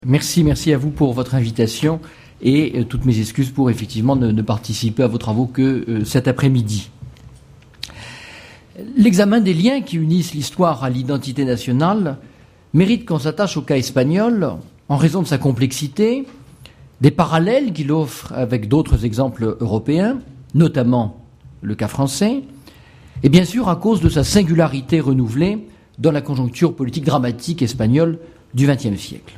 Merci à vous pour votre invitation et toutes mes excuses pour effectivement ne participer à vos travaux que cet après-midi. L'examen des liens qui unissent l'histoire à l'identité nationale mérite qu'on s'attache au cas espagnol en raison de sa complexité, des parallèles qu'il offre avec d'autres exemples européens, notamment le cas français, et bien sûr à cause de sa singularité renouvelée dans la conjoncture politique dramatique espagnole du XXe siècle.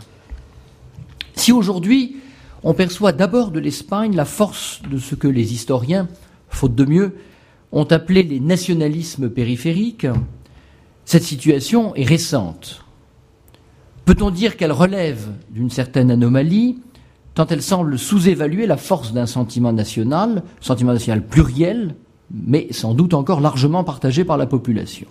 Si aujourd'hui, on perçoit d'abord de l'Espagne la force de ce que les historiens, faute de mieux, ont appelé les nationalismes périphériques, cette situation est récente. Peut-on dire qu'elle relève d'une certaine anomalie, tant elle semble sous-évaluer la force d'un sentiment national pluriel, mais sans doute encore largement partagé par la population.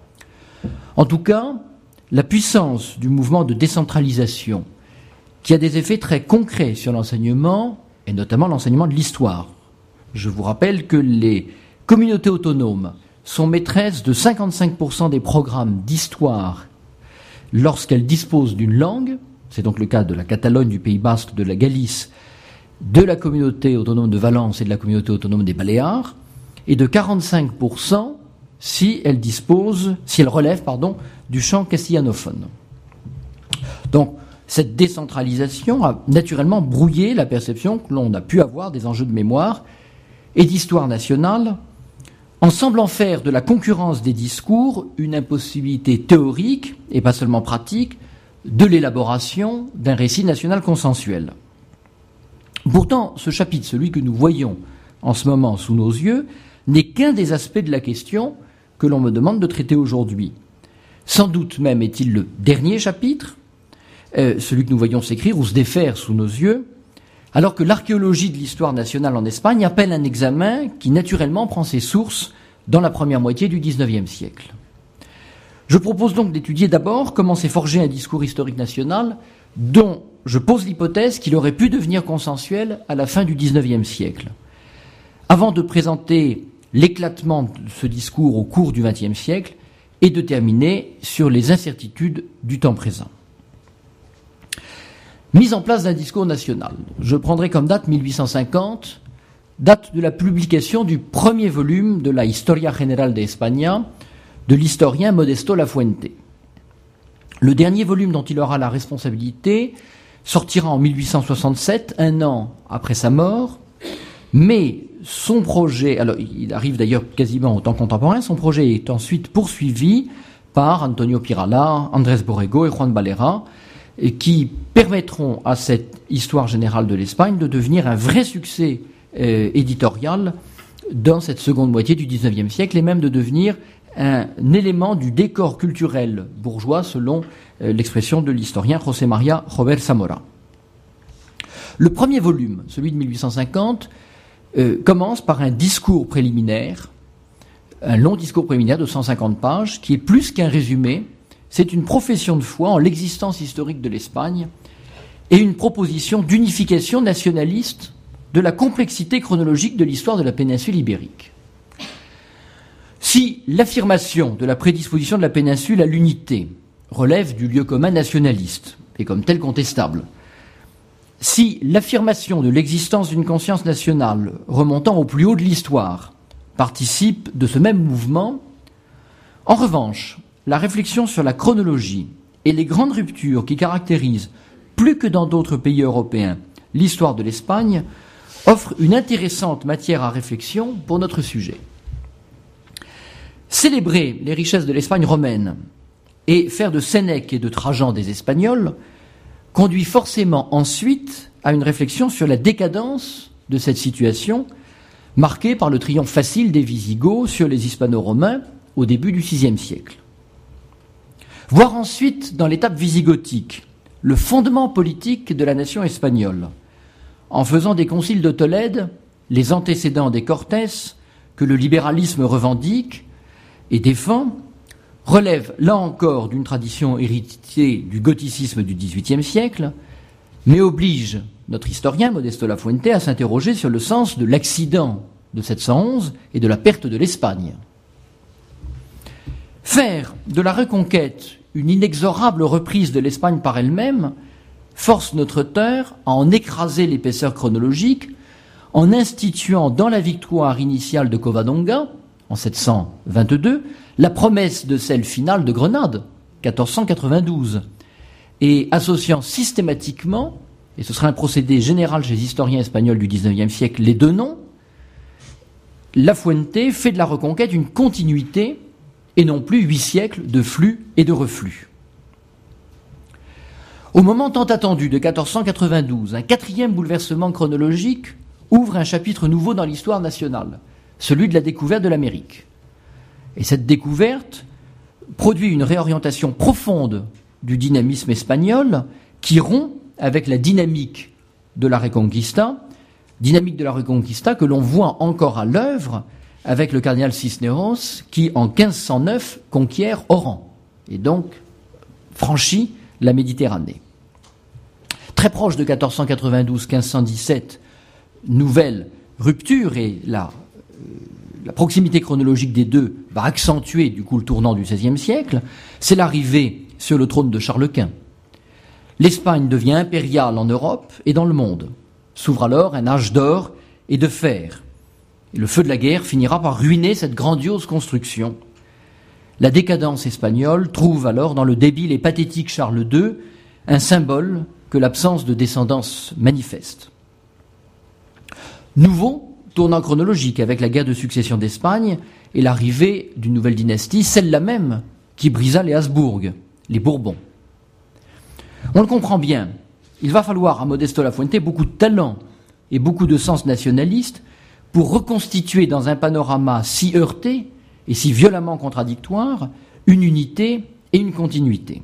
En tout cas, la puissance du mouvement de décentralisation, qui a des effets très concrets sur l'enseignement, et notamment l'enseignement de l'histoire. Je vous rappelle que les communautés autonomes sont maîtresses de 55% des programmes d'histoire lorsqu'elles disposent d'une langue, c'est donc le cas de la Catalogne, du Pays Basque, de la Galice, de la communauté autonome de Valence et de la communauté autonome des Baléares, et de 45% si elles relèvent du champ castillanophone. Donc, cette décentralisation a naturellement brouillé la perception que l'on a pu avoir des enjeux de mémoire et d'histoire nationale, en semblant faire de la concurrence des discours une impossibilité théorique, et pas seulement pratique, de l'élaboration d'un récit national consensuel. Pourtant, ce chapitre, celui que nous voyons en ce moment sous nos yeux, n'est qu'un des aspects de la question que l'on me demande de traiter aujourd'hui. Sans doute même est-il le dernier chapitre, celui que nous voyons s'écrire ou se défaire sous nos yeux, alors que l'archéologie de l'histoire nationale en Espagne appelle un examen qui naturellement prend ses sources dans la première moitié du XIXe siècle. Je propose donc d'étudier d'abord comment s'est forgé un discours historique national dont je pose l'hypothèse qu'il aurait pu devenir consensuel à la fin du XIXe siècle, avant de présenter l'éclatement de ce discours au cours du XXe siècle et de terminer sur les incertitudes du temps présent. Mise en place d'un discours national. Je prendrai comme date 1850, date de la publication du premier volume de la Historia General de España de l'historien Modesto Lafuente. Le dernier volume dont il aura la responsabilité sortira en 1867, un an après sa mort, mais son projet, alors il arrive d'ailleurs quasiment au temps contemporain, son projet est ensuite poursuivi par Antonio Pirala, Andrés Borrego et Juan Valera, et qui permettront à cette histoire générale de l'Espagne de devenir un vrai succès éditorial dans cette seconde moitié du XIXe siècle et même de devenir un élément du décor culturel bourgeois selon l'expression de l'historien José María Robert Zamora. Le premier volume, celui de 1850, commence par un discours préliminaire, un long discours préliminaire de 150 pages qui est plus qu'un résumé. C'est une profession de foi en l'existence historique de l'Espagne et une proposition d'unification nationaliste de la complexité chronologique de l'histoire de la péninsule ibérique. Si l'affirmation de la prédisposition de la péninsule à l'unité relève du lieu commun nationaliste, et comme tel contestable, si l'affirmation de l'existence d'une conscience nationale remontant au plus haut de l'histoire participe de ce même mouvement, en revanche, la réflexion sur la chronologie et les grandes ruptures qui caractérisent, plus que dans d'autres pays européens, l'histoire de l'Espagne, offrent une intéressante matière à réflexion pour notre sujet. Célébrer les richesses de l'Espagne romaine et faire de Sénèque et de Trajan des Espagnols conduit forcément ensuite à une réflexion sur la décadence de cette situation, marquée par le triomphe facile des Visigoths sur les Hispano-Romains au début du VIe siècle. Voir ensuite, dans l'étape visigothique, le fondement politique de la nation espagnole, en faisant des conciles de Tolède les antécédents des Cortés que le libéralisme revendique et défend, relève là encore d'une tradition héritée du gothicisme du XVIIIe siècle, mais oblige notre historien Modesto Lafuente à s'interroger sur le sens de l'accident de 711 et de la perte de l'Espagne. Faire de la reconquête une inexorable reprise de l'Espagne par elle-même force notre auteur à en écraser l'épaisseur chronologique en instituant dans la victoire initiale de Covadonga, en 722, la promesse de celle finale de Grenade, 1492, et associant systématiquement, et ce sera un procédé général chez les historiens espagnols du XIXe siècle, les deux noms, La Fuente fait de la Reconquête une continuité et non plus 8 siècles de flux et de reflux. Au moment tant attendu de 1492, un quatrième bouleversement chronologique ouvre un chapitre nouveau dans l'histoire nationale, celui de la découverte de l'Amérique. Et cette découverte produit une réorientation profonde du dynamisme espagnol qui rompt avec la dynamique de la Reconquista que l'on voit encore à l'œuvre avec le cardinal Cisneros qui, en 1509, conquiert Oran et donc franchit la Méditerranée. Très proche de 1492-1517, nouvelle rupture et la proximité chronologique des deux va accentuer du coup le tournant du XVIe siècle, c'est l'arrivée sur le trône de Charles Quint. L'Espagne devient impériale en Europe et dans le monde. S'ouvre alors un âge d'or et de fer. Et le feu de la guerre finira par ruiner cette grandiose construction. La décadence espagnole trouve alors dans le débile et pathétique Charles II un symbole que l'absence de descendance manifeste. Nouveau tournant chronologique avec la guerre de succession d'Espagne et l'arrivée d'une nouvelle dynastie, celle-là même qui brisa les Habsbourg, les Bourbons. On le comprend bien, il va falloir à Modesto Lafuente beaucoup de talent et beaucoup de sens nationaliste pour reconstituer dans un panorama si heurté et si violemment contradictoire une unité et une continuité.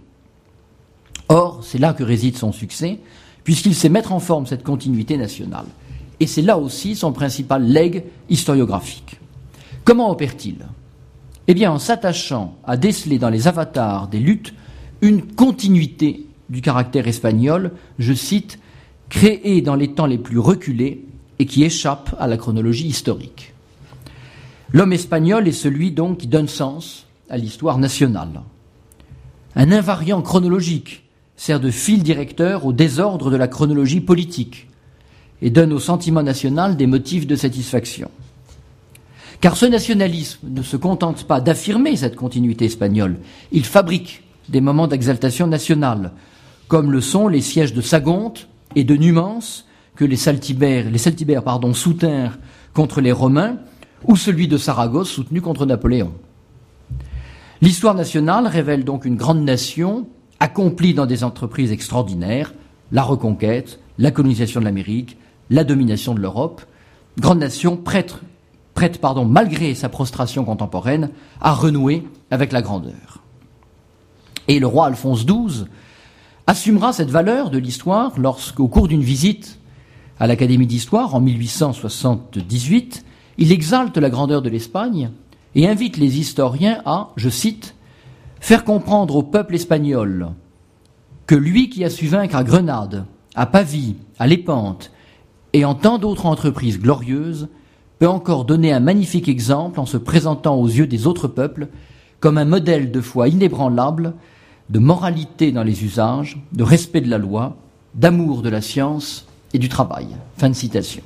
Or, c'est là que réside son succès, puisqu'il sait mettre en forme cette continuité nationale. Et c'est là aussi son principal legs historiographique. Comment opère-t-il ? Eh bien, en s'attachant à déceler dans les avatars des luttes une continuité du caractère espagnol, je cite, créée dans les temps les plus reculés et qui échappe à la chronologie historique. L'homme espagnol est celui donc qui donne sens à l'histoire nationale. Un invariant chronologique sert de fil directeur au désordre de la chronologie politique et donne au sentiment national des motifs de satisfaction. Car ce nationalisme ne se contente pas d'affirmer cette continuité espagnole, il fabrique des moments d'exaltation nationale, comme le sont les sièges de Sagonte et de Numance que les Celtibères soutinrent contre les Romains, ou celui de Saragosse soutenu contre Napoléon. L'histoire nationale révèle donc une grande nation accomplie dans des entreprises extraordinaires, la reconquête, la colonisation de l'Amérique, la domination de l'Europe, grande nation prête, malgré sa prostration contemporaine, à renouer avec la grandeur. Et le roi Alphonse XII assumera cette valeur de l'histoire lorsqu'au cours d'une visite à l'Académie d'Histoire en 1878, il exalte la grandeur de l'Espagne et invite les historiens à, je cite, « faire comprendre au peuple espagnol que lui qui a su vaincre à Grenade, à Pavie, à Lépante et en tant d'autres entreprises glorieuses, peut encore donner un magnifique exemple en se présentant aux yeux des autres peuples comme un modèle de foi inébranlable, de moralité dans les usages, de respect de la loi, d'amour de la science et du travail. » Fin de citation.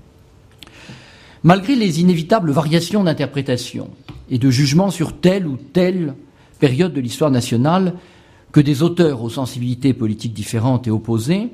Malgré les inévitables variations d'interprétation et de jugement sur telle ou telle période de l'histoire nationale que des auteurs aux sensibilités politiques différentes et opposées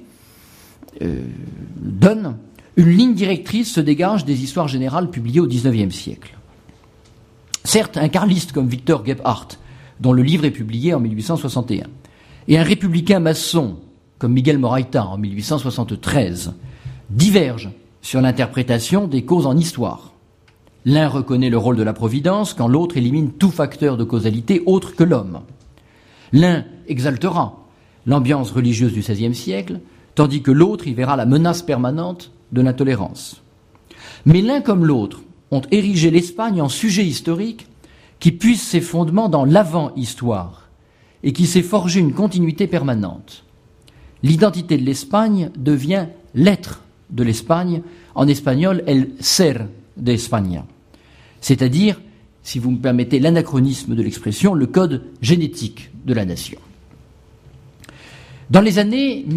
donnent, une ligne directrice se dégage des histoires générales publiées au XIXe siècle. Certes, un carliste comme Victor Gebhardt, dont le livre est publié en 1861, et un républicain maçon comme Miguel Moraita en 1873 divergent sur l'interprétation des causes en histoire. L'un reconnaît le rôle de la providence quand l'autre élimine tout facteur de causalité autre que l'homme. L'un exaltera l'ambiance religieuse du XVIe siècle, tandis que l'autre y verra la menace permanente de l'intolérance. Mais l'un comme l'autre ont érigé l'Espagne en sujet historique qui puise ses fondements dans l'avant-histoire et qui s'est forgé une continuité permanente. L'identité de l'Espagne devient l'être de l'Espagne, en espagnol, el ser de España. C'est-à-dire, si vous me permettez l'anachronisme de l'expression, le code génétique de la nation. Dans les années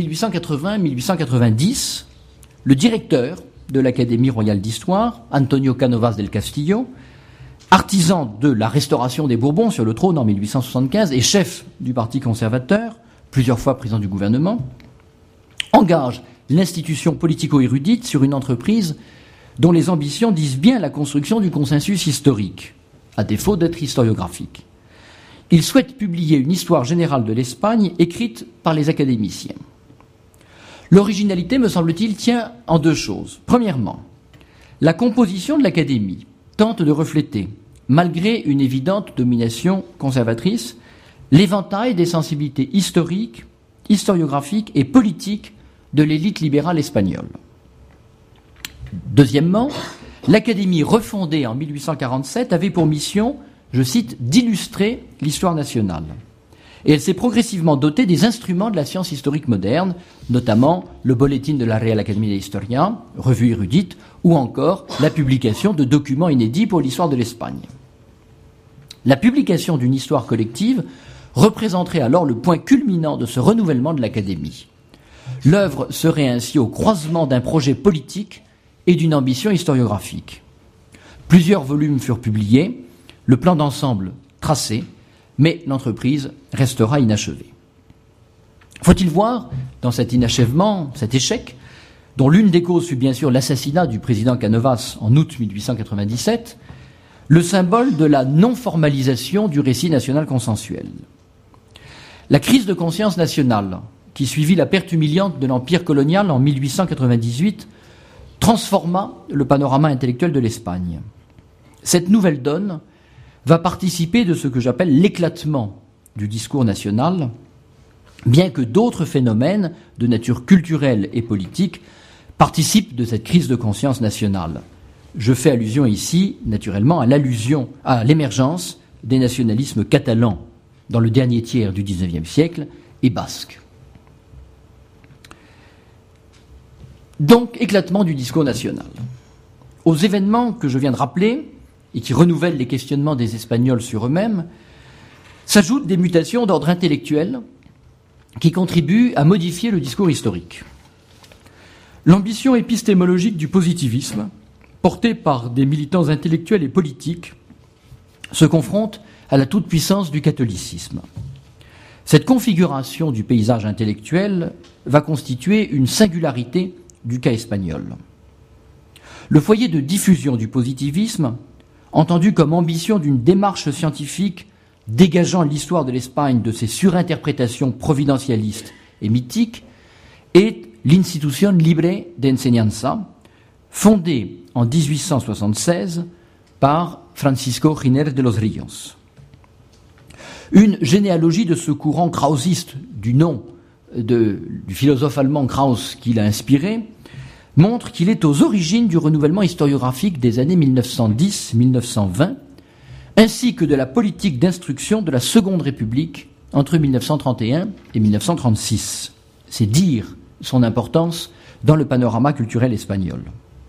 1880-1890, le directeur de l'Académie royale d'histoire, Antonio Cánovas del Castillo, artisan de la restauration des Bourbons sur le trône en 1875 et chef du Parti conservateur, plusieurs fois président du gouvernement, engage l'institution politico-érudite sur une entreprise dont les ambitions disent bien la construction du consensus historique, à défaut d'être historiographique. Il souhaite publier une histoire générale de l'Espagne écrite par les académiciens. L'originalité, me semble-t-il, tient en deux choses. Premièrement, la composition de l'Académie tente de refléter, malgré une évidente domination conservatrice, l'éventail des sensibilités historiques, historiographiques et politiques de l'élite libérale espagnole. Deuxièmement, l'Académie refondée en 1847 avait pour mission, je cite, d'illustrer l'histoire nationale. Et elle s'est progressivement dotée des instruments de la science historique moderne, notamment le Boletín de la Real Academia de Historia, revue érudite, ou encore la publication de documents inédits pour l'histoire de l'Espagne. La publication d'une histoire collective représenterait alors le point culminant de ce renouvellement de l'Académie. L'œuvre serait ainsi au croisement d'un projet politique et d'une ambition historiographique. Plusieurs volumes furent publiés, le plan d'ensemble tracé, mais l'entreprise restera inachevée. Faut-il voir, dans cet inachèvement, cet échec, dont l'une des causes fut bien sûr l'assassinat du président Cánovas en août 1897, le symbole de la non-formalisation du récit national consensuel. La crise de conscience nationale, qui suivit la perte humiliante de l'empire colonial en 1898, transforma le panorama intellectuel de l'Espagne. Cette nouvelle donne va participer de ce que j'appelle l'éclatement du discours national, bien que d'autres phénomènes de nature culturelle et politique participent de cette crise de conscience nationale. Je fais allusion ici, naturellement, à l'émergence des nationalismes catalans dans le dernier tiers du XIXe siècle et basques. Donc, éclatement du discours national. Aux événements que je viens de rappeler, et qui renouvellent les questionnements des Espagnols sur eux-mêmes, s'ajoutent des mutations d'ordre intellectuel qui contribuent à modifier le discours historique. L'ambition épistémologique du positivisme, portée par des militants intellectuels et politiques, se confronte à la toute-puissance du catholicisme. Cette configuration du paysage intellectuel va constituer une singularité du cas espagnol. Le foyer de diffusion du positivisme, entendu comme ambition d'une démarche scientifique dégageant l'histoire de l'Espagne de ses surinterprétations providentialistes et mythiques, est l'Institución Libre de Enseñanza, fondée en 1876 par Francisco Giner de los Ríos. Une généalogie de ce courant krausiste du nom du philosophe allemand Krauss qui l'a inspiré montre qu'il est aux origines du renouvellement historiographique des années 1910-1920, ainsi que de la politique d'instruction de la Seconde République entre 1931 et 1936. C'est dire son importance dans le panorama culturel espagnol.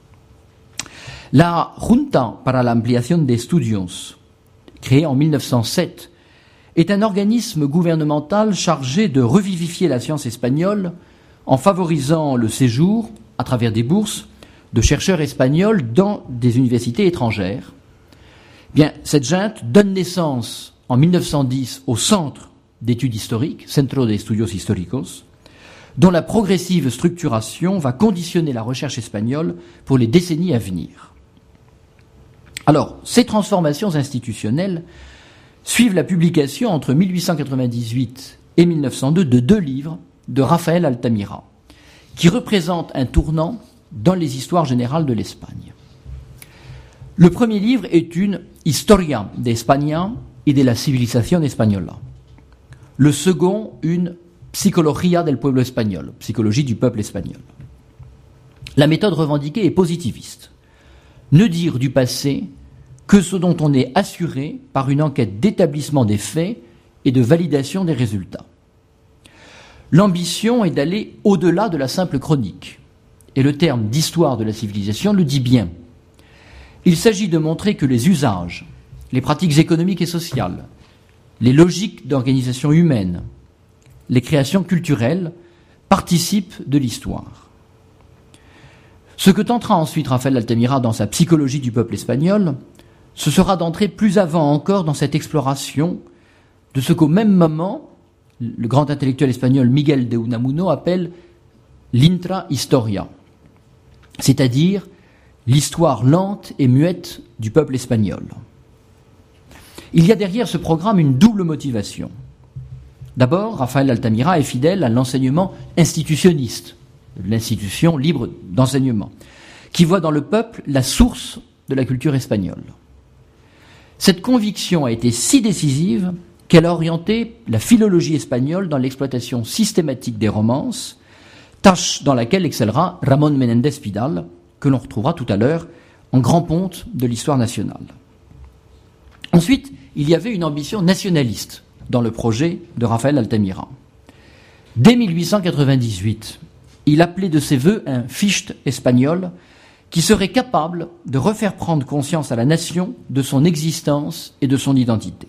La Junta para la Ampliación de Estudios, créée en 1907, est un organisme gouvernemental chargé de revivifier la science espagnole en favorisant le séjour, à travers des bourses, de chercheurs espagnols dans des universités étrangères. Bien, cette junte donne naissance en 1910 au Centre d'études historiques, Centro de Estudios Históricos, dont la progressive structuration va conditionner la recherche espagnole pour les décennies à venir. Alors, ces transformations institutionnelles suivent la publication entre 1898 et 1902 de 2 livres de Rafael Altamira, qui représentent un tournant dans les histoires générales de l'Espagne. Le premier livre est une Historia de España y de la Civilización Española. Le second, une Psicología del Pueblo Español, psychologie du peuple espagnol. La méthode revendiquée est positiviste. Ne dire du passé que ce dont on est assuré par une enquête d'établissement des faits et de validation des résultats. L'ambition est d'aller au-delà de la simple chronique, et le terme d'histoire de la civilisation le dit bien. Il s'agit de montrer que les usages, les pratiques économiques et sociales, les logiques d'organisation humaine, les créations culturelles participent de l'histoire. Ce que tentera ensuite Rafael Altamira dans sa psychologie du peuple espagnol, ce sera d'entrer plus avant encore dans cette exploration de ce qu'au même moment, le grand intellectuel espagnol Miguel de Unamuno appelle l'intra-historia, c'est-à-dire l'histoire lente et muette du peuple espagnol. Il y a derrière ce programme une double motivation. D'abord, Rafael Altamira est fidèle à l'enseignement institutionniste, l'institution libre d'enseignement, qui voit dans le peuple la source de la culture espagnole. Cette conviction a été si décisive qu'elle a orienté la philologie espagnole dans l'exploitation systématique des romances, tâche dans laquelle excellera Ramón Menéndez Pidal, que l'on retrouvera tout à l'heure en grand ponte de l'histoire nationale. Ensuite, il y avait une ambition nationaliste dans le projet de Rafael Altamira. Dès 1898, il appelait de ses vœux un Fichte espagnol qui serait capable de refaire prendre conscience à la nation de son existence et de son identité.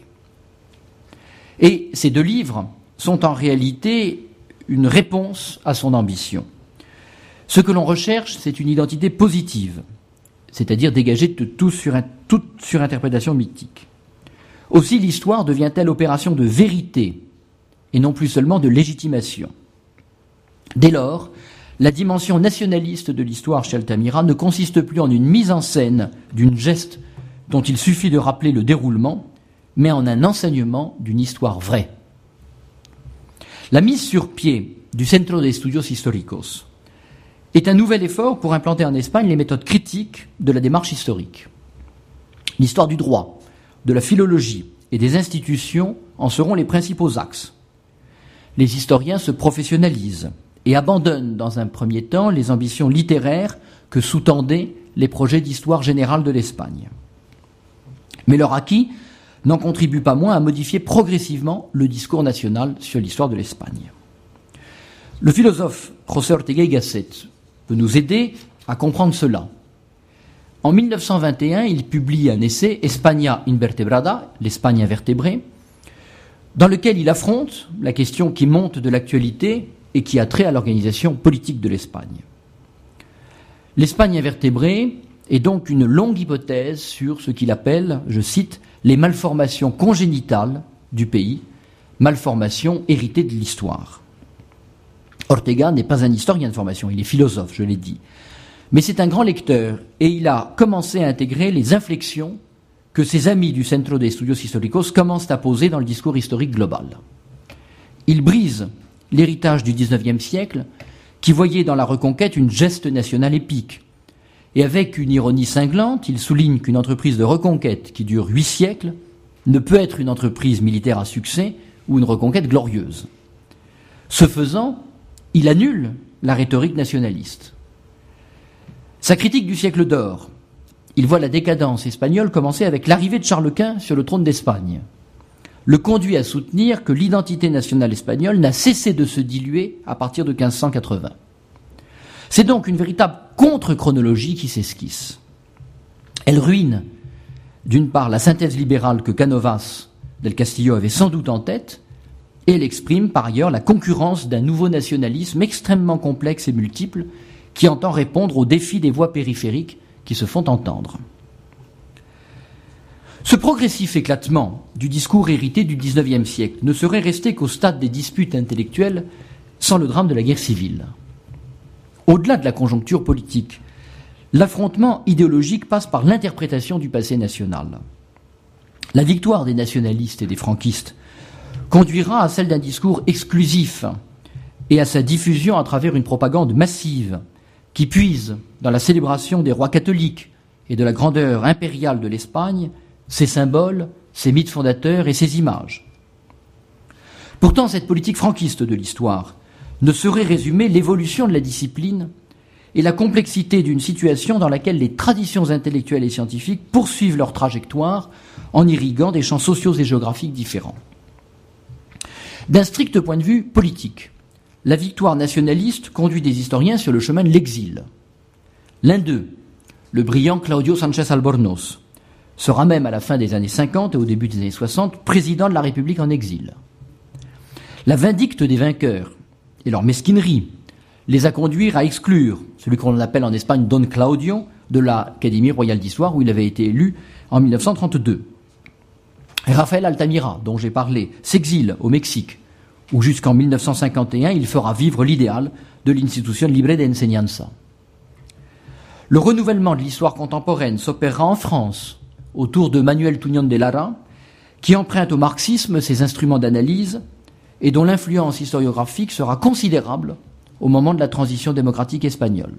Et ces deux livres sont en réalité une réponse à son ambition. Ce que l'on recherche, c'est une identité positive, c'est-à-dire dégagée de toute surinterprétation mythique. Aussi, l'histoire devient-elle opération de vérité et non plus seulement de légitimation. Dès lors, la dimension nationaliste de l'histoire chez Altamira ne consiste plus en une mise en scène d'une geste dont il suffit de rappeler le déroulement, mais en un enseignement d'une histoire vraie. La mise sur pied du Centro de Estudios Históricos est un nouvel effort pour implanter en Espagne les méthodes critiques de la démarche historique. L'histoire du droit, de la philologie et des institutions en seront les principaux axes. Les historiens se professionnalisent et abandonnent dans un premier temps les ambitions littéraires que sous-tendaient les projets d'histoire générale de l'Espagne. Mais leur acquis n'en contribue pas moins à modifier progressivement le discours national sur l'histoire de l'Espagne. Le philosophe José Ortega y Gasset peut nous aider à comprendre cela. En 1921, il publie un essai, España invertebrada, l'Espagne invertébrée, dans lequel il affronte la question qui monte de l'actualité et qui a trait à l'organisation politique de l'Espagne. L'Espagne invertébrée est donc une longue hypothèse sur ce qu'il appelle, je cite, les malformations congénitales du pays, malformations héritées de l'histoire. Ortega n'est pas un historien de formation, il est philosophe, je l'ai dit. Mais c'est un grand lecteur et il a commencé à intégrer les inflexions que ses amis du Centro de Estudios Históricos commencent à poser dans le discours historique global. Il brise l'héritage du XIXe siècle qui voyait dans la reconquête une geste nationale épique. Et avec une ironie cinglante, il souligne qu'une entreprise de reconquête qui dure 8 siècles ne peut être une entreprise militaire à succès ou une reconquête glorieuse. Ce faisant, il annule la rhétorique nationaliste. Sa critique du siècle d'or, il voit la décadence espagnole commencer avec l'arrivée de Charles Quint sur le trône d'Espagne, le conduit à soutenir que l'identité nationale espagnole n'a cessé de se diluer à partir de 1580. C'est donc une véritable contre-chronologie qui s'esquisse. Elle ruine, d'une part, la synthèse libérale que Cánovas del Castillo avait sans doute en tête, et elle exprime par ailleurs la concurrence d'un nouveau nationalisme extrêmement complexe et multiple qui entend répondre aux défis des voix périphériques qui se font entendre. Ce progressif éclatement du discours hérité du XIXe siècle ne serait resté qu'au stade des disputes intellectuelles sans le drame de la guerre civile. Au-delà de la conjoncture politique, l'affrontement idéologique passe par l'interprétation du passé national. La victoire des nationalistes et des franquistes conduira à celle d'un discours exclusif et à sa diffusion à travers une propagande massive qui puise dans la célébration des rois catholiques et de la grandeur impériale de l'Espagne, ses symboles, ses mythes fondateurs et ses images. Pourtant, cette politique franquiste de l'histoire ne saurait résumer l'évolution de la discipline et la complexité d'une situation dans laquelle les traditions intellectuelles et scientifiques poursuivent leur trajectoire en irriguant des champs sociaux et géographiques différents. D'un strict point de vue politique, la victoire nationaliste conduit des historiens sur le chemin de l'exil. L'un d'eux, le brillant Claudio Sánchez Albornoz, sera même à la fin des années 50 et au début des années 60 président de la République en exil. La vindicte des vainqueurs et leur mesquinerie les a conduits à exclure celui qu'on appelle en Espagne Don Claudio de l'Académie royale d'histoire où il avait été élu en 1932. Et Rafael Altamira, dont j'ai parlé, s'exile au Mexique, où jusqu'en 1951 il fera vivre l'idéal de l'Institution Libre de Enseñanza. Le renouvellement de l'histoire contemporaine s'opérera en France, autour de Manuel Tuñón de Lara, qui emprunte au marxisme ses instruments d'analyse et dont l'influence historiographique sera considérable au moment de la transition démocratique espagnole.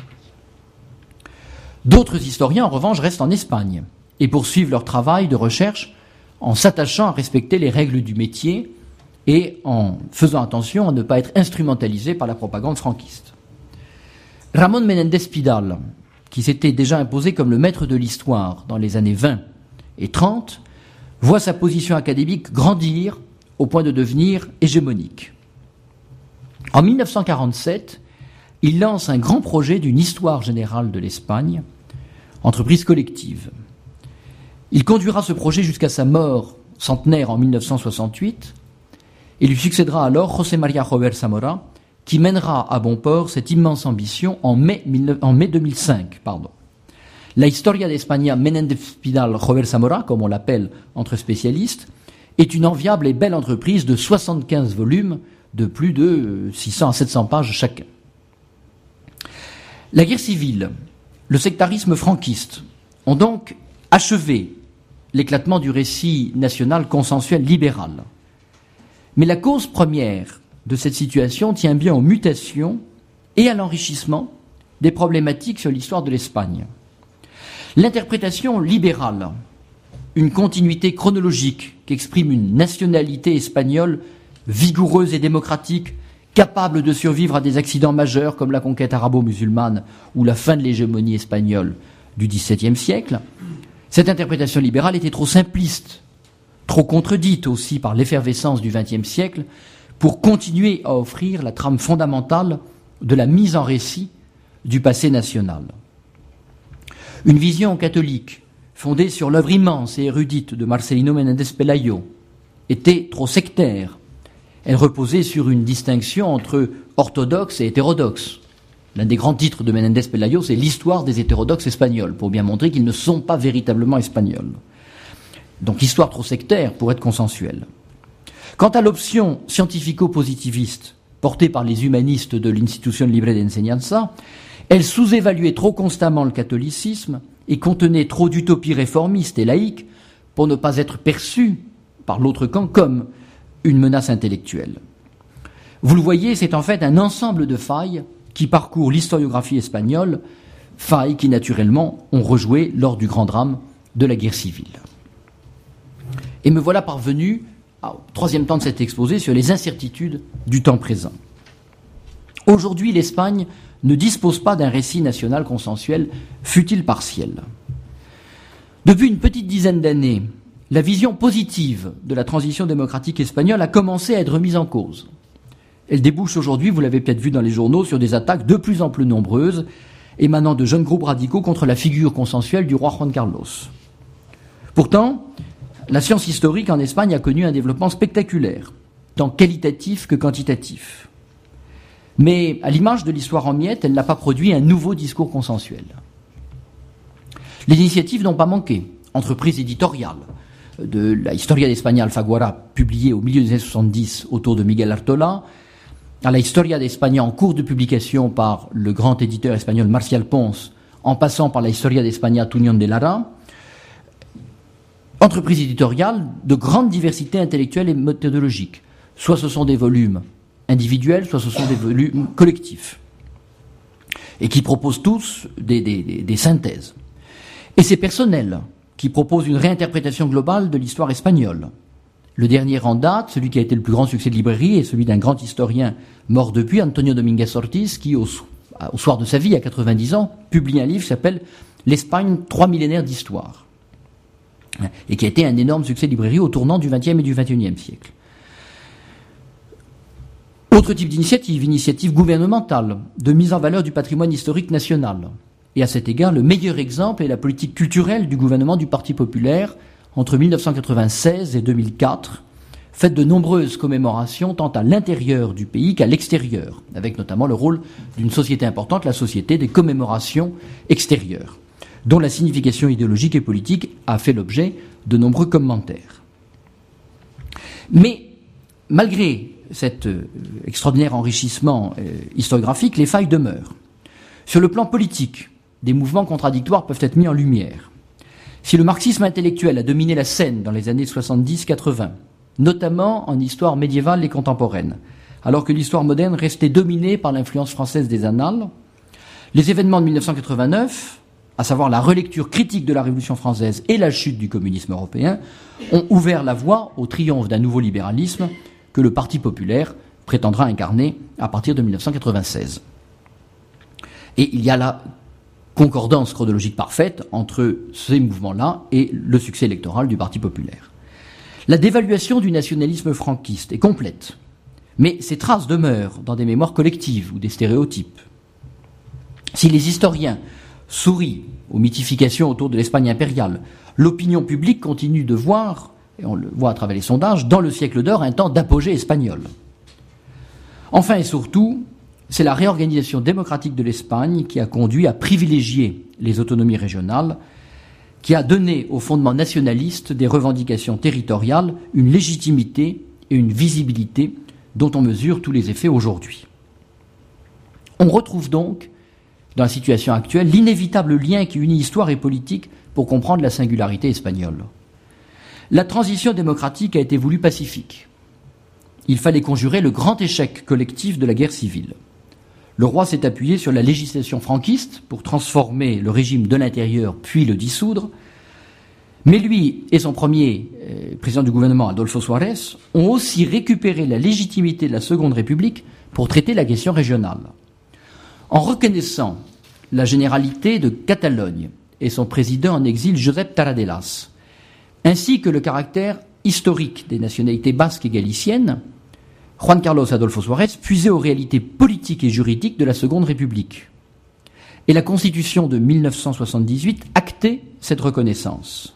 D'autres historiens, en revanche, restent en Espagne et poursuivent leur travail de recherche en s'attachant à respecter les règles du métier et en faisant attention à ne pas être instrumentalisés par la propagande franquiste. Ramón Menéndez Pidal, qui s'était déjà imposé comme le maître de l'histoire dans les années 20 et 30, voit sa position académique grandir au point de devenir hégémonique. En 1947, il lance un grand projet d'une histoire générale de l'Espagne, entreprise collective. Il conduira ce projet jusqu'à sa mort centenaire en 1968, et lui succédera alors José María Jover Zamora, qui mènera à bon port cette immense ambition en mai 2005. La Historia de España Menéndez Pidal Jover Zamora, comme on l'appelle entre spécialistes, est une enviable et belle entreprise de 75 volumes de plus de 600 à 700 pages chacun. La guerre civile, le sectarisme franquiste ont donc achevé l'éclatement du récit national consensuel libéral. Mais la cause première de cette situation tient bien aux mutations et à l'enrichissement des problématiques sur l'histoire de l'Espagne. L'interprétation libérale, une continuité chronologique qu'exprime une nationalité espagnole vigoureuse et démocratique, capable de survivre à des accidents majeurs comme la conquête arabo-musulmane ou la fin de l'hégémonie espagnole du XVIIe siècle, cette interprétation libérale était trop simpliste, trop contredite aussi par l'effervescence du XXe siècle, pour continuer à offrir la trame fondamentale de la mise en récit du passé national. Une vision catholique, fondée sur l'œuvre immense et érudite de Marcelino Menéndez Pelayo, était trop sectaire. Elle reposait sur une distinction entre orthodoxe et hétérodoxe. L'un des grands titres de Menéndez Pelayo, c'est l'histoire des hétérodoxes espagnols, pour bien montrer qu'ils ne sont pas véritablement espagnols. Donc histoire trop sectaire pour être consensuelle. Quant à l'option scientifico-positiviste portée par les humanistes de l'Institution Libre de Enseñanza, elle sous-évaluait trop constamment le catholicisme et contenait trop d'utopies réformistes et laïques pour ne pas être perçue par l'autre camp comme une menace intellectuelle. Vous le voyez, c'est en fait un ensemble de failles qui parcourt l'historiographie espagnole, failles qui naturellement ont rejoué lors du grand drame de la guerre civile. Et me voilà parvenu au troisième temps de cet exposé sur les incertitudes du temps présent. Aujourd'hui, l'Espagne ne dispose pas d'un récit national consensuel, fût-il partiel. Depuis une petite dizaine d'années, la vision positive de la transition démocratique espagnole a commencé à être mise en cause. Elle débouche aujourd'hui, vous l'avez peut-être vu dans les journaux, sur des attaques de plus en plus nombreuses, émanant de jeunes groupes radicaux contre la figure consensuelle du roi Juan Carlos. Pourtant, la science historique en Espagne a connu un développement spectaculaire, tant qualitatif que quantitatif. Mais, à l'image de l'histoire en miettes, elle n'a pas produit un nouveau discours consensuel. Les initiatives n'ont pas manqué. Entreprise éditoriale de la Historia de España Alfaguara, publiée au milieu des années 70 autour de Miguel Artola, à la Historia de España en cours de publication par le grand éditeur espagnol Marcial Pons, en passant par la Historia de España Tuñón de Lara, entreprise éditoriale de grande diversité intellectuelle et méthodologique. Soit ce sont des volumes individuels, soit ce sont des volumes collectifs, et qui proposent tous des synthèses. Et c'est personnel, qui propose une réinterprétation globale de l'histoire espagnole. Le dernier en date, celui qui a été le plus grand succès de librairie, est celui d'un grand historien mort depuis, Antonio Domínguez Ortiz, qui, au soir de sa vie, à 90 ans, publie un livre qui s'appelle « L'Espagne, 3 millénaires d'histoire », et qui a été un énorme succès de librairie au tournant du XXe et du XXIe siècle. Autre type d'initiative, initiative gouvernementale, de mise en valeur du patrimoine historique national. Et à cet égard, le meilleur exemple est la politique culturelle du gouvernement du Parti populaire entre 1996 et 2004, fête de nombreuses commémorations tant à l'intérieur du pays qu'à l'extérieur, avec notamment le rôle d'une société importante, la Société des commémorations extérieures, dont la signification idéologique et politique a fait l'objet de nombreux commentaires. Mais malgré cet extraordinaire enrichissement historiographique, les failles demeurent. Sur le plan politique, des mouvements contradictoires peuvent être mis en lumière. Si le marxisme intellectuel a dominé la scène dans les années 70-80, notamment en histoire médiévale et contemporaine, alors que l'histoire moderne restait dominée par l'influence française des annales, les événements de 1989, à savoir la relecture critique de la Révolution française et la chute du communisme européen, ont ouvert la voie au triomphe d'un nouveau libéralisme que le Parti populaire prétendra incarner à partir de 1996. Et il y a la concordance chronologique parfaite entre ces mouvements-là et le succès électoral du Parti populaire. La dévaluation du nationalisme franquiste est complète, mais ses traces demeurent dans des mémoires collectives ou des stéréotypes. Si les historiens sourient aux mythifications autour de l'Espagne impériale, l'opinion publique continue de voir, et on le voit à travers les sondages, dans le siècle d'or un temps d'apogée espagnol. Enfin et surtout, c'est la réorganisation démocratique de l'Espagne qui a conduit à privilégier les autonomies régionales, qui a donné au fondement nationaliste des revendications territoriales une légitimité et une visibilité dont on mesure tous les effets aujourd'hui. On retrouve donc, dans la situation actuelle, l'inévitable lien qui unit histoire et politique pour comprendre la singularité espagnole. La transition démocratique a été voulue pacifique. Il fallait conjurer le grand échec collectif de la guerre civile. Le roi s'est appuyé sur la législation franquiste pour transformer le régime de l'intérieur puis le dissoudre. Mais lui et son premier président du gouvernement, Adolfo Suárez, ont aussi récupéré la légitimité de la Seconde République pour traiter la question régionale. En reconnaissant la généralité de Catalogne et son président en exil, Josep Tarradellas, ainsi que le caractère historique des nationalités basques et galiciennes, Juan Carlos Adolfo Suárez puisait aux réalités politiques et juridiques de la Seconde République. Et la Constitution de 1978 actait cette reconnaissance.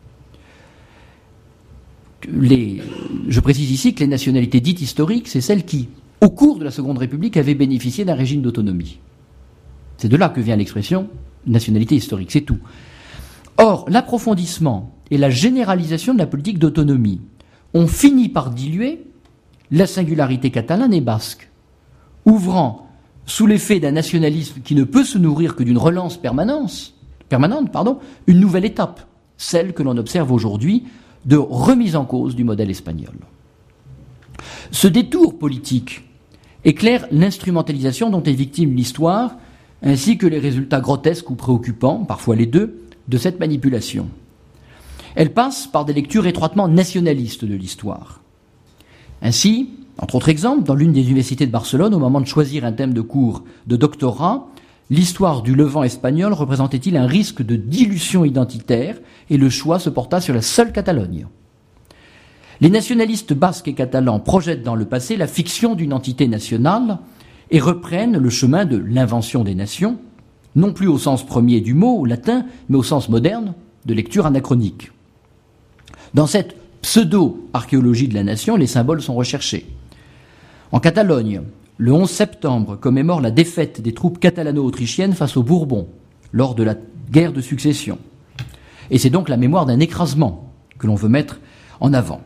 Je précise ici que les nationalités dites historiques, c'est celles qui, au cours de la Seconde République, avaient bénéficié d'un régime d'autonomie. C'est de là que vient l'expression nationalité historique, c'est tout. Or, l'approfondissement et la généralisation de la politique d'autonomie ont fini par diluer la singularité catalane et basque, ouvrant, sous l'effet d'un nationalisme qui ne peut se nourrir que d'une relance permanente, une nouvelle étape, celle que l'on observe aujourd'hui de remise en cause du modèle espagnol. Ce détour politique éclaire l'instrumentalisation dont est victime l'histoire, ainsi que les résultats grotesques ou préoccupants, parfois les deux, de cette manipulation. Elle passe par des lectures étroitement nationalistes de l'histoire. Ainsi, entre autres exemples, dans l'une des universités de Barcelone, au moment de choisir un thème de cours de doctorat, l'histoire du Levant espagnol représentait-il un risque de dilution identitaire et le choix se porta sur la seule Catalogne. Les nationalistes basques et catalans projettent dans le passé la fiction d'une entité nationale et reprennent le chemin de l'invention des nations, non plus au sens premier du mot, au latin, mais au sens moderne de lecture anachronique. Dans cette pseudo-archéologie de la nation, les symboles sont recherchés. En Catalogne, le 11 septembre commémore la défaite des troupes catalano-autrichiennes face aux Bourbons lors de la guerre de succession. Et c'est donc la mémoire d'un écrasement que l'on veut mettre en avant.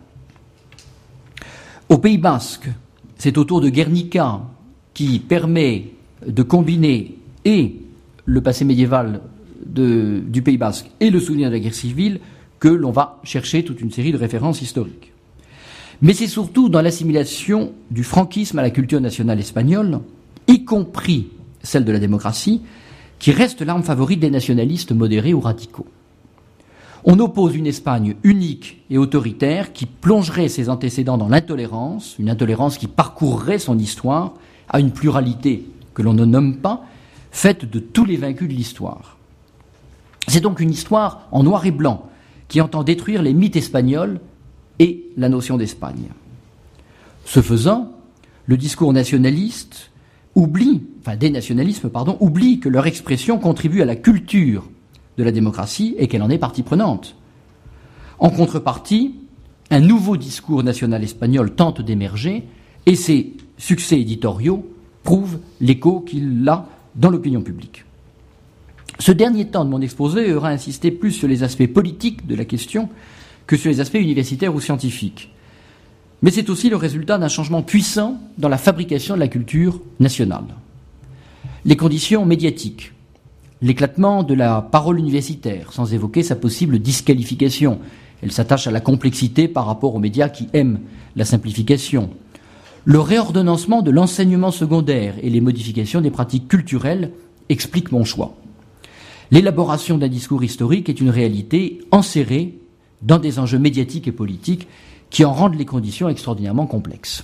Au Pays basque, c'est au tour de Guernica qui permet de combiner et le passé médiéval du Pays basque et le souvenir de la guerre civile que l'on va chercher toute une série de références historiques. Mais c'est surtout dans l'assimilation du franquisme à la culture nationale espagnole, y compris celle de la démocratie, qui reste l'arme favorite des nationalistes modérés ou radicaux. On oppose une Espagne unique et autoritaire qui plongerait ses antécédents dans l'intolérance, une intolérance qui parcourrait son histoire, à une pluralité que l'on ne nomme pas, faite de tous les vaincus de l'histoire. C'est donc une histoire en noir et blanc, qui entend détruire les mythes espagnols et la notion d'Espagne. Ce faisant, le discours nationaliste oublie que leur expression contribue à la culture de la démocratie et qu'elle en est partie prenante. En contrepartie, un nouveau discours national espagnol tente d'émerger et ses succès éditoriaux prouvent l'écho qu'il a dans l'opinion publique. Ce dernier temps de mon exposé aura insisté plus sur les aspects politiques de la question que sur les aspects universitaires ou scientifiques. Mais c'est aussi le résultat d'un changement puissant dans la fabrication de la culture nationale. Les conditions médiatiques, l'éclatement de la parole universitaire, sans évoquer sa possible disqualification. Elle s'attache à la complexité par rapport aux médias qui aiment la simplification. Le réordonnancement de l'enseignement secondaire et les modifications des pratiques culturelles expliquent mon choix. L'élaboration d'un discours historique est une réalité enserrée dans des enjeux médiatiques et politiques qui en rendent les conditions extraordinairement complexes.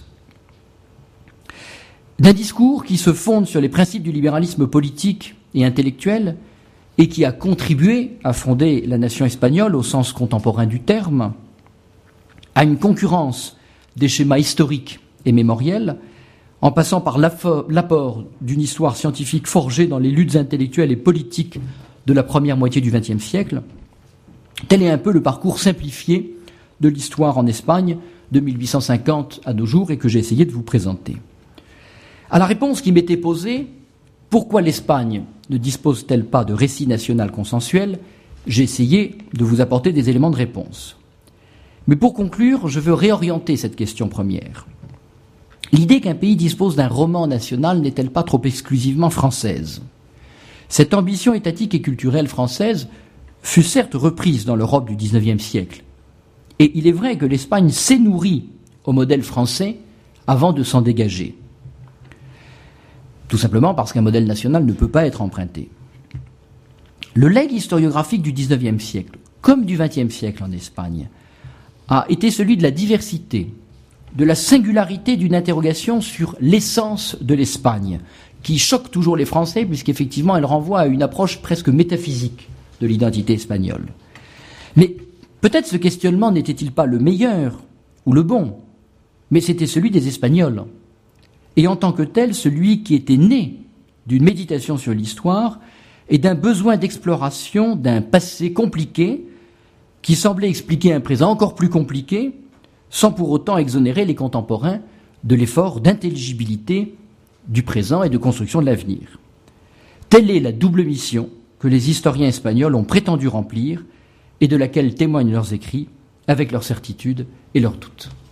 D'un discours qui se fonde sur les principes du libéralisme politique et intellectuel et qui a contribué à fonder la nation espagnole au sens contemporain du terme, à une concurrence des schémas historiques et mémoriels, en passant par l'apport d'une histoire scientifique forgée dans les luttes intellectuelles et politiques de la première moitié du XXe siècle, tel est un peu le parcours simplifié de l'histoire en Espagne de 1850 à nos jours et que j'ai essayé de vous présenter. À la réponse qui m'était posée, pourquoi l'Espagne ne dispose-t-elle pas de récit national consensuel, j'ai essayé de vous apporter des éléments de réponse. Mais pour conclure, je veux réorienter cette question première. L'idée qu'un pays dispose d'un roman national n'est-elle pas trop exclusivement française ? Cette ambition étatique et culturelle française fut certes reprise dans l'Europe du XIXe siècle. Et il est vrai que l'Espagne s'est nourrie au modèle français avant de s'en dégager. Tout simplement parce qu'un modèle national ne peut pas être emprunté. Le legs historiographique du XIXe siècle, comme du XXe siècle en Espagne, a été celui de la diversité, de la singularité d'une interrogation sur l'essence de l'Espagne, qui choque toujours les Français, puisqu'effectivement elle renvoie à une approche presque métaphysique de l'identité espagnole. Mais peut-être ce questionnement n'était-il pas le meilleur ou le bon, mais c'était celui des Espagnols. Et en tant que tel, celui qui était né d'une méditation sur l'histoire et d'un besoin d'exploration d'un passé compliqué qui semblait expliquer un présent encore plus compliqué, sans pour autant exonérer les contemporains de l'effort d'intelligibilité du présent et de construction de l'avenir. Telle est la double mission que les historiens espagnols ont prétendu remplir et de laquelle témoignent leurs écrits avec leur certitude et leurs doutes.